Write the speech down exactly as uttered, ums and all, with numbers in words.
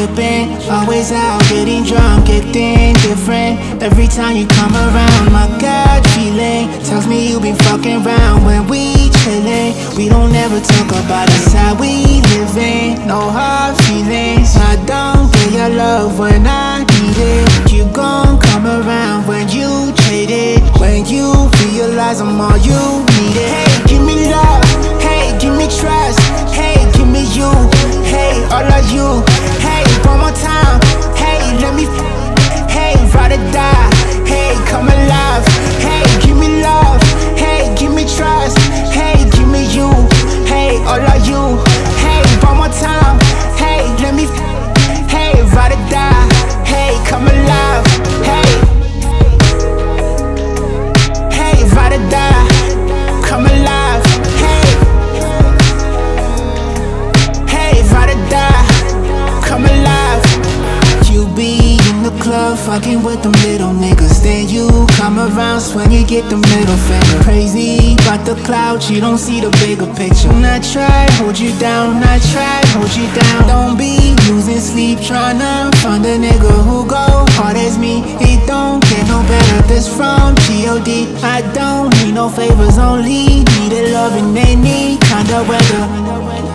flipping. Always out getting drunk, getting different. Every time you come around, my gut feeling tells me you been fucking around. When we chillin', we don't ever talk about the side we living. No hard feelings, I don't get your love when I need it. You gon' come around when you trade it. When you realize I'm all you needed. Hey, give me love, hey, give me trust, hey, give me you, hey, all of you. Hey, one more time, hey, let me, hey, ride or die, hey, come alive. Hey, give me love, hey, give me trust, hey, give me you, hey, all of you. Hey, one more time, hey, let me, hey, ride or die, hey, come alive. Hey, hey, ride or die, come alive. Hey, hey, ride or die, come alive. You be in the club fucking with them little niggas, then you come around when you get the middle finger. Crazy about the clouds, you don't see the bigger picture. And I try hold you down, I try hold you down. Don't be losing sleep tryna find a nigga who go hard as me. It don't get no better, this from G O D. I don't need no favors, only need a love in any kind of weather.